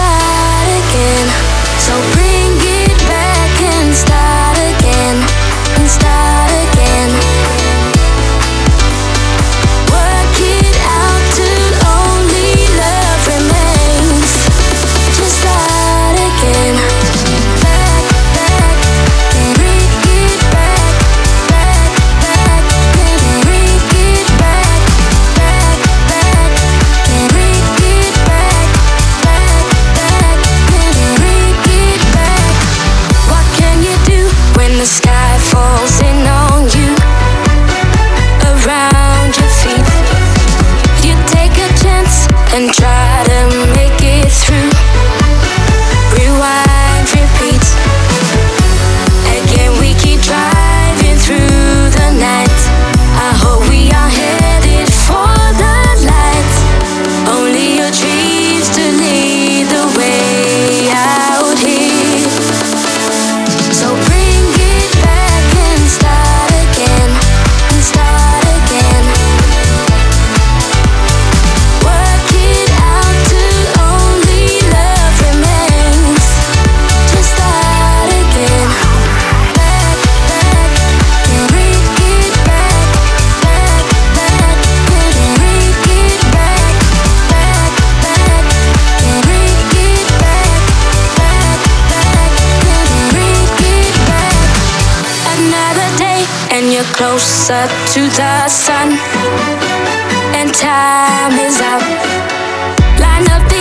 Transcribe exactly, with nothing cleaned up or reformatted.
start again. So bring it back and start again, and start again. Work it out till only love remains. Just start again. Back, back, and bring it back, back, back, and bring it back, back, back, and bring it back, back, back, and bring it back. What can you do when the sky falls in on you, around your feet? You take a chance and try to make it through. Rewind, repeat. Again we keep driving through the night. I hope we are headed for the light. Only your dreams to lead the way out here. So bring it back and start again, and start again. Work it out till only love remains. Just start again. Back, back, and bring it back, back, back, and bring it back, back, back, and bring it back, back, back, and bring it back. Another day and you're closer to the sun, and time is up. Line up the